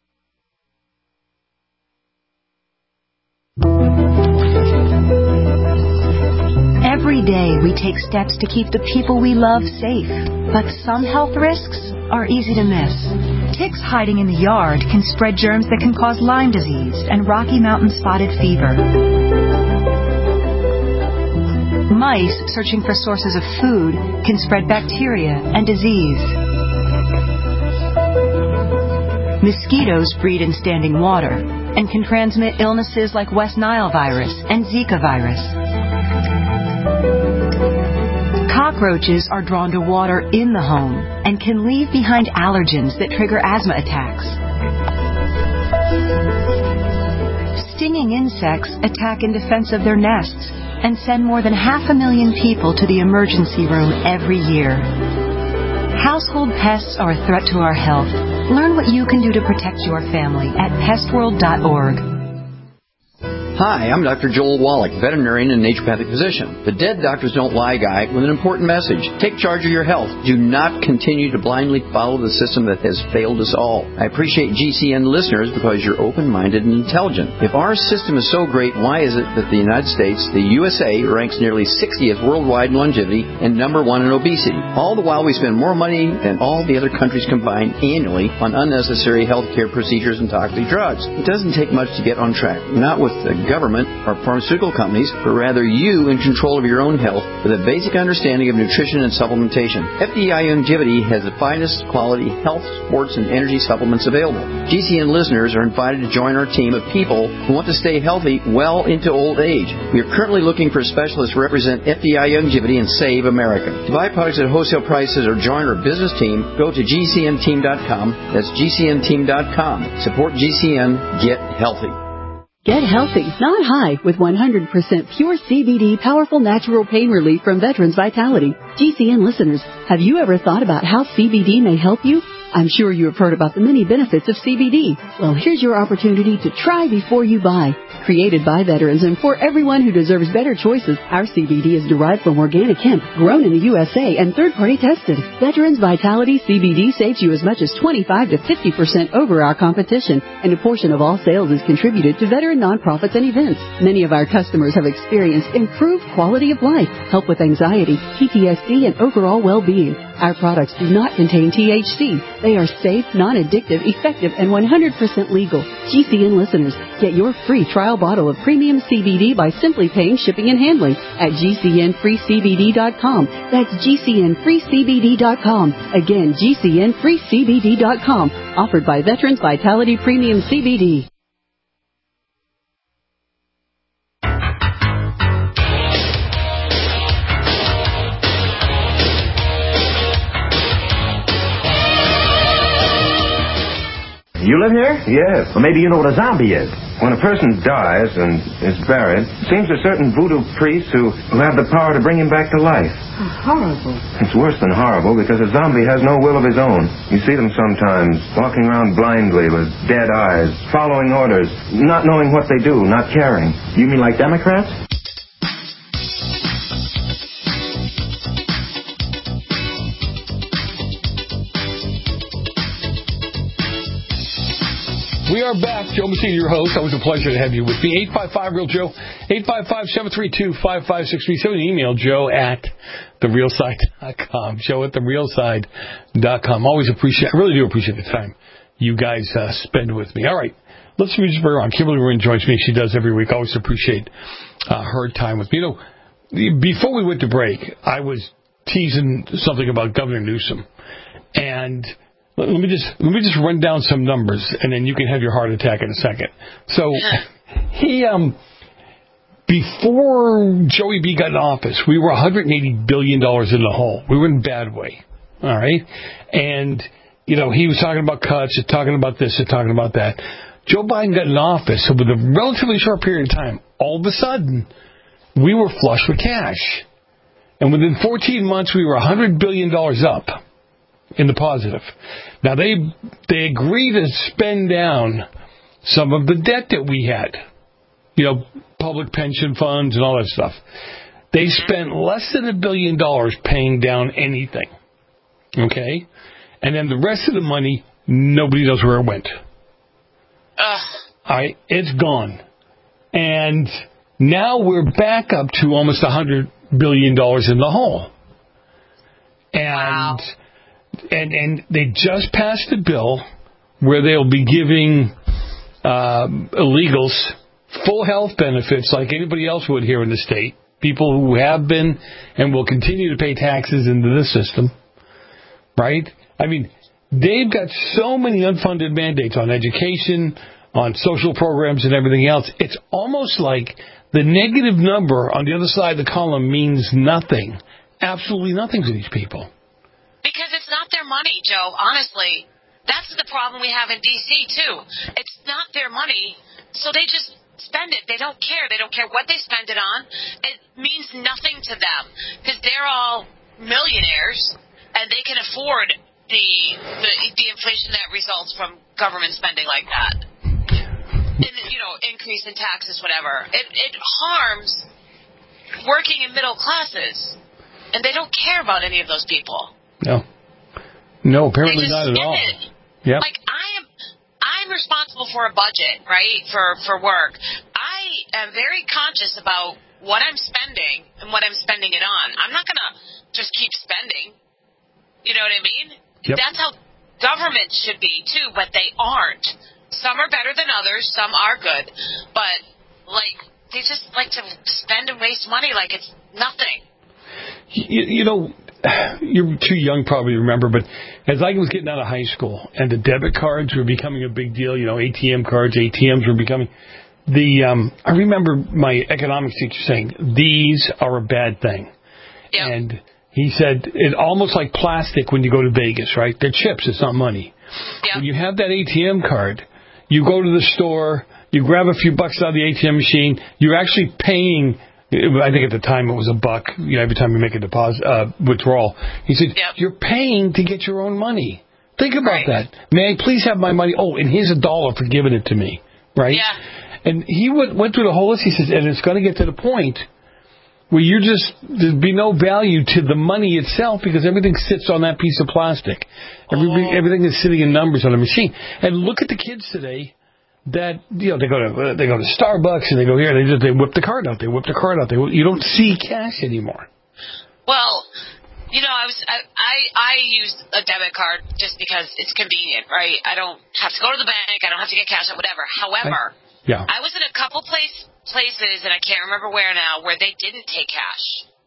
Every day we take steps to keep the people we love safe, but some health risks are easy to miss. Ticks hiding in the yard can spread germs that can cause Lyme disease and Rocky Mountain spotted fever. Mice searching for sources of food can spread bacteria and disease. Mosquitoes breed in standing water and can transmit illnesses like West Nile virus and Zika virus. Cockroaches are drawn to water in the home and can leave behind allergens that trigger asthma attacks. Stinging insects attack in defense of their nests and send more than half a million people to the emergency room every year. Household pests are a threat to our health. Learn what you can do to protect your family at pest world dot org. Hi, I'm Doctor Joel Wallach, veterinarian and naturopathic physician. The Dead Doctors Don't Lie guy with an important message. Take charge of your health. Do not continue to blindly follow the system that has failed us all. I appreciate G C N listeners because you're open-minded and intelligent. If our system is so great, why is it that the United States, the U S A, ranks nearly sixtieth worldwide in longevity and number one in obesity? All the while we spend more money than all the other countries combined annually on unnecessary health care procedures and toxic drugs. It doesn't take much to get on track. Not with the government or pharmaceutical companies, but rather you in control of your own health with a basic understanding of nutrition and supplementation. F D I Longevity has the finest quality health, sports, and energy supplements available. G C N listeners are invited to join our team of people who want to stay healthy well into old age. We are currently looking for specialists to represent F D I Longevity and Save America. To buy products at wholesale prices or join our business team, go to G C N team dot com. That's G C N team dot com. Support G C N. Get healthy. Get healthy, not high, with one hundred percent pure C B D powerful natural pain relief from Veterans Vitality. G C N listeners, have you ever thought about how C B D may help you? I'm sure you have heard about the many benefits of C B D. Well, here's your opportunity to try before you buy. Created by veterans and for everyone who deserves better choices, our C B D is derived from organic hemp, grown in the U S A and third-party tested. Veterans Vitality C B D saves you as much as twenty-five to fifty percent over our competition, and a portion of all sales is contributed to veteran nonprofits and events. Many of our customers have experienced improved quality of life, help with anxiety, P T S D, and overall well-being. Our products do not contain T H C. They are safe, non-addictive, effective, and one hundred percent legal. G C N listeners, get your free trial bottle of premium C B D by simply paying shipping and handling at G C N free C B D dot com. That's G C N free C B D dot com. Again, G C N free C B D dot com. Offered by Veterans Vitality Premium C B D. You live here? Yes. Well, maybe you know what a zombie is. When a person dies and is buried, it seems a certain voodoo priest who, who have the power to bring him back to life. Oh, horrible. It's worse than horrible because a zombie has no will of his own. You see them sometimes walking around blindly with dead eyes, following orders, not knowing what they do, not caring. You mean like Democrats? We are back. Joe Messina, your host. Always a pleasure to have you with me. eight five five, real Joe. eight five five, seven three two, five five six three. Send an email, joe at the real side dot com. Joe at the real side dot com. Always appreciate, I really do appreciate the time you guys uh, spend with me. All right. Let's move this on. Kimberly Marin joins me. She does every week. Always appreciate uh, her time with me. You know, before we went to break, I was teasing something about Governor Newsom. And Let me just let me just run down some numbers, and then you can have your heart attack in a second. So, he um before Joey B got in office, we were one hundred eighty billion dollars in the hole. We were in a bad way, all right. And you know he was talking about cuts, and talking about this, and talking about that. Joe Biden got in office, so with a relatively short period of time, all of a sudden, we were flush with cash, and within fourteen months, we were one hundred billion dollars up. in the positive. Now, they they agree to spend down some of the debt that we had, you know, public pension funds and all that stuff. They spent less than a billion dollars paying down anything, okay? And then the rest of the money, nobody knows where it went. Ugh. All right, it's gone. And now we're back up to almost one hundred billion dollars in the hole. And, wow. and and they just passed a bill where they'll be giving uh, illegals full health benefits like anybody else would here in the state. People who have been and will continue to pay taxes into the system. Right? I mean, they've got so many unfunded mandates on education, on social programs and everything else. It's almost like the negative number on the other side of the column means nothing. Absolutely nothing to these people. Because it's not their money, Joe. Honestly, that's the problem we have in D C too. It's not their money, so they just spend it. They don't care. They don't care what they spend it on. It means nothing to them because they're all millionaires and they can afford the, the the inflation that results from government spending like that. And, you know, increase in taxes, whatever. It it harms working in middle classes. And they don't care about any of those people. No. No, apparently not at all. Yep. Like, I am I'm responsible for a budget, right, for, for work. I am very conscious about what I'm spending and what I'm spending it on. I'm not going to just keep spending. You know what I mean? Yep. That's how government should be, too, but they aren't. Some are better than others. Some are good. But, like, they just like to spend and waste money like it's nothing. You, you know, you're too young probably to remember, but as I was getting out of high school and the debit cards were becoming a big deal, you know, A T M cards, A T Ms were becoming, the, um, I remember my economics teacher saying, these are a bad thing. Yep. And he said, it's almost like plastic when you go to Vegas, right? They're chips, it's not money. Yep. When you have that A T M card, you go to the store, you grab a few bucks out of the A T M machine, you're actually paying, I think at the time it was a buck, you know, every time you make a deposit, uh, withdrawal. He said, yep. You're paying to get your own money. Think about right. that. May I please have my money? Oh, and here's a dollar for giving it to me, right? Yeah. And he went, went through the whole list. He says, and it's going to get to the point where you're just, there'd be no value to the money itself because everything sits on that piece of plastic. Everybody, oh. Everything is sitting in numbers on a machine. And look at the kids today. That, you know, they go to they go to Starbucks and they go here and they just they whip the card out. They whip the card out. They you don't see cash anymore. Well, you know, I was I, I I use a debit card just because it's convenient, right? I don't have to go to the bank. I don't have to get cash or whatever. However, I, yeah. I was in a couple place places and I can't remember where now where they didn't take cash.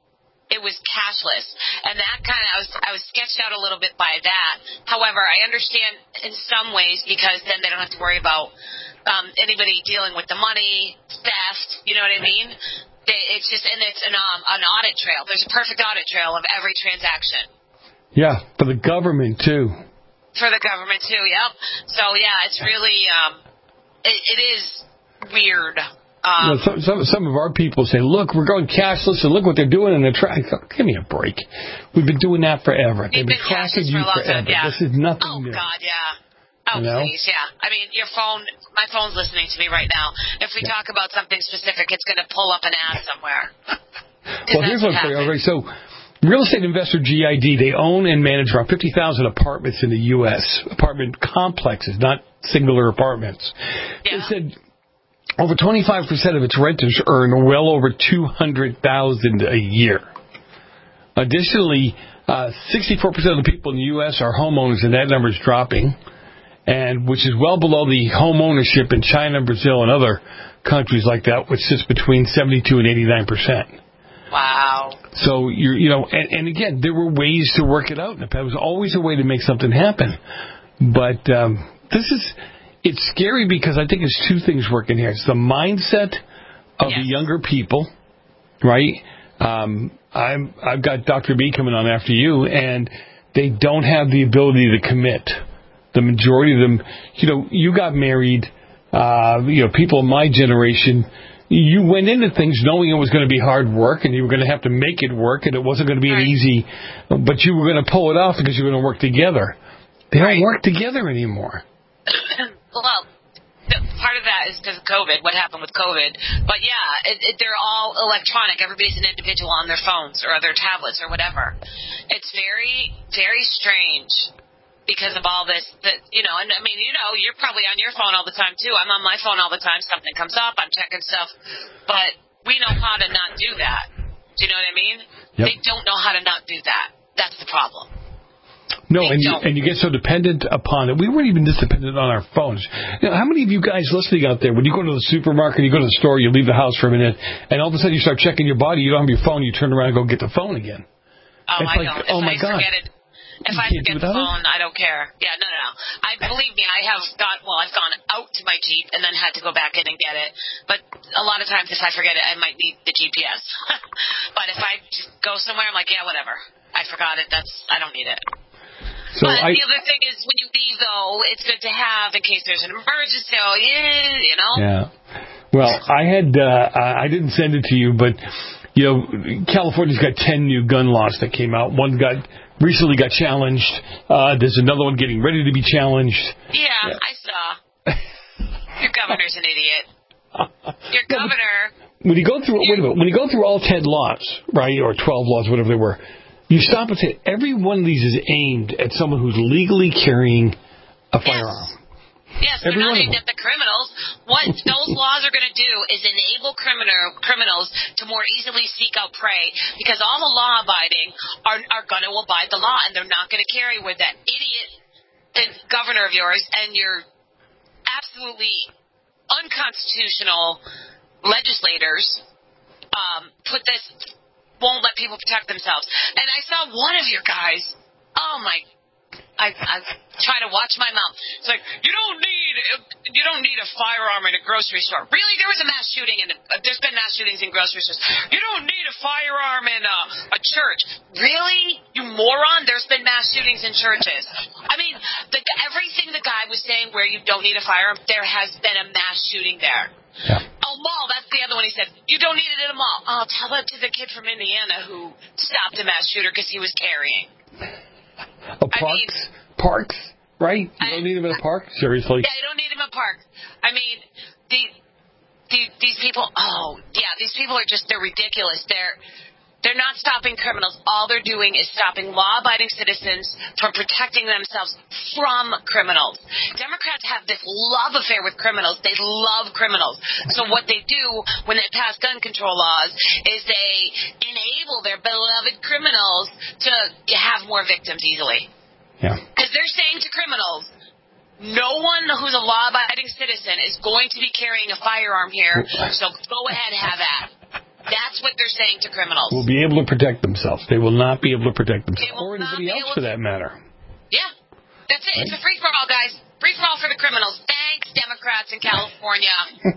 It was cashless, and that kind of I was I was sketched out a little bit by that. However, I understand in some ways because then they don't have to worry about um, anybody dealing with the money, theft. You know what I mean? They, it's just and it's an um, an audit trail. There's a perfect audit trail of every transaction. Yeah, for the government too. For the government too. Yep. So yeah, it's really um, it, it is weird. Um, you know, some, some some of our people say, "Look, we're going cashless, and look what they're doing in the track." Give me a break. We've been doing that forever. They've been, been tracking you for a long forever. time, yeah. This is nothing oh, new. Oh God, yeah. Oh you know? please, yeah. I mean, your phone, my phone's listening to me right now. If we yeah. talk about something specific, it's going to pull up an ad somewhere. Well, here's one for you. Okay, so real estate investor G I D, they own and manage around fifty thousand apartments in the U S Apartment complexes, not singular apartments. Yeah. They said over twenty-five percent of its renters earn well over two hundred thousand dollars a year. Additionally, uh, sixty-four percent of the people in the U S are homeowners, and that number is dropping, and which is well below the home ownership in China, Brazil, and other countries like that, which sits between seventy-two and eighty-nine percent. Wow. So, you're, you know, and, and again, there were ways to work it out. There was always a way to make something happen. But um, this is... It's scary because I think it's two things working here. It's the mindset of yes. the younger people, right? Um, I'm, I've got Doctor B coming on after you, and they don't have the ability to commit. The majority of them, you know, you got married, uh, you know, people in my generation, you went into things knowing it was going to be hard work and you were going to have to make it work and it wasn't going to be an easy, but you were going to pull it off because you were going to work together. They don't work together anymore. Well, part of that is because of COVID, what happened with COVID. But, yeah, it, it, they're all electronic. Everybody's an individual on their phones or their tablets or whatever. It's very, very strange because of all this. That, you know, and, I mean, you know, you're probably on your phone all the time, too. I'm on my phone all the time. Something comes up. I'm checking stuff. But we know how to not do that. Do you know what I mean? Yep. They don't know how to not do that. That's the problem. No, and you, and you get so dependent upon it. We weren't even this dependent on our phones. You know, how many of you guys listening out there, when you go to the supermarket, you go to the store, you leave the house for a minute, and all of a sudden you start checking your body, you don't have your phone, you turn around and go get the phone again. Oh, it's I like, don't. Oh, if my I God. Forget it, if I forget the phone, I don't care. Yeah, no, no, no. I believe me, I have got, well, I've gone out to my Jeep and then had to go back in and get it. But a lot of times if I forget it, I might need the G P S. But if I just go somewhere, I'm like, yeah, whatever. I forgot it. That's, I don't need it. So but I, the other thing is, when you leave, though, it's good to have in case there's an emergency. Oh, yeah, you know. Yeah. Well, I had uh, I didn't send it to you, but you know, California's got ten new gun laws that came out. One got recently got challenged. Uh, there's another one getting ready to be challenged. Yeah, yeah. I saw. Your governor's an idiot. Your governor. When you go through wait a minute, when you go through all ten laws, right, or twelve laws, whatever they were. You stop and say, every one of these is aimed at someone who's legally carrying a firearm. Yes, they're every not aimed at the criminals. What those laws are going to do is enable criminal, criminals to more easily seek out prey because all the law-abiding are, are going to abide the law, and they're not going to carry with that idiot the governor of yours and your absolutely unconstitutional legislators um, put this... won't let people protect themselves. And I saw one of your guys, oh my, I, I try to watch my mouth. It's like, you don't need, you don't need a firearm in a grocery store. Really? There was a mass shooting, and there's been mass shootings in grocery stores. You don't need a firearm in a, a church. Really? You moron? There's been mass shootings in churches. I mean, the, everything the guy was saying where you don't need a firearm, there has been a mass shooting there. Yeah. Oh, mall, that's the other one he said. You don't need it in a mall. Oh, tell that to the kid from Indiana who stopped a mass shooter because he was carrying. Oh, parks? I mean, parks? Right? You don't I, need him in a park? Seriously? Yeah, you don't need him in a park. I mean, the, the, these people, oh, yeah, these people are just, they're ridiculous. They're... They're not stopping criminals. All they're doing is stopping law-abiding citizens from protecting themselves from criminals. Democrats have this love affair with criminals. They love criminals. So what they do when they pass gun control laws is they enable their beloved criminals to have more victims easily. Yeah. Because they're saying to criminals, no one who's a law-abiding citizen is going to be carrying a firearm here, so go ahead, have at it. That's what they're saying to criminals. Will be able to protect themselves. They will not be able to protect themselves. Or anybody else, for that matter. Yeah. That's it. Right? It's a free-for-all, guys. Free-for-all for the criminals. Thanks, Democrats in California.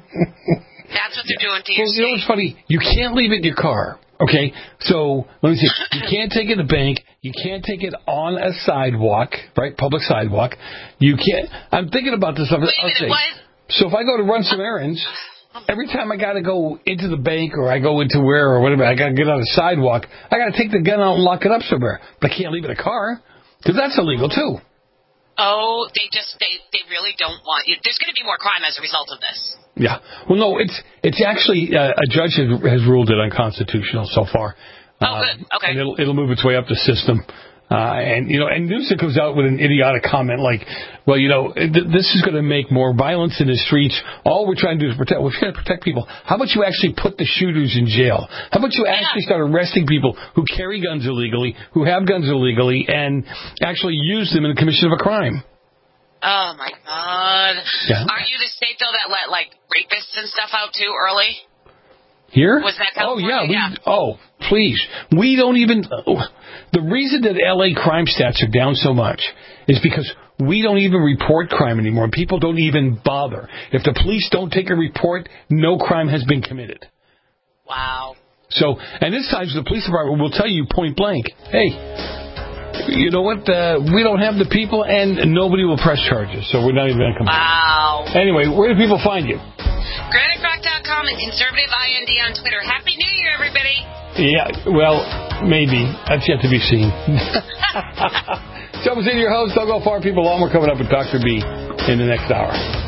That's what they're doing to your well, you know what's funny? You can't leave it in your car. Okay? So, let me see. You can't take it to the bank. You can't take it on a sidewalk, right? Public sidewalk. You can't. I'm thinking about this. Wait a minute, say, what? So if I go to run some errands... Every time I got to go into the bank or I go into where or whatever, I got to get on a sidewalk, I got to take the gun out and lock it up somewhere. But I can't leave it in a car because that's illegal too. Oh, they just, they, they really don't want you. There's going to be more crime as a result of this. Yeah. Well, no, it's it's actually, uh, a judge has, has ruled it unconstitutional so far. Oh, uh, good. Okay. And it'll, it'll move its way up the system. Uh, and, you know, and Newsom comes out with an idiotic comment like, well, you know, th- this is going to make more violence in the streets. All we're trying to do is protect, we're trying to protect people. How about you actually put the shooters in jail? How about you actually start arresting people who carry guns illegally, who have guns illegally, and actually use them in the commission of a crime? Oh, my God. Yeah. Aren't you the state, though, that let, like, rapists and stuff out, too, early? Here? Was that oh, California? yeah. We, yeah. Oh, please. We don't even... Oh, the reason that L A crime stats are down so much is because we don't even report crime anymore. People don't even bother. If the police don't take a report, no crime has been committed. Wow. So, and this time the police department will tell you point blank, hey, you know what, uh, we don't have the people and nobody will press charges, so we're not even going to come. Wow. Anyway, where do people find you? granite rock dot com. com and Conservative I N D on Twitter. Happy New Year, everybody. Yeah, well, maybe. That's yet to be seen. Jump in your host. Don't go far, people. A lot more coming up with Doctor B in the next hour.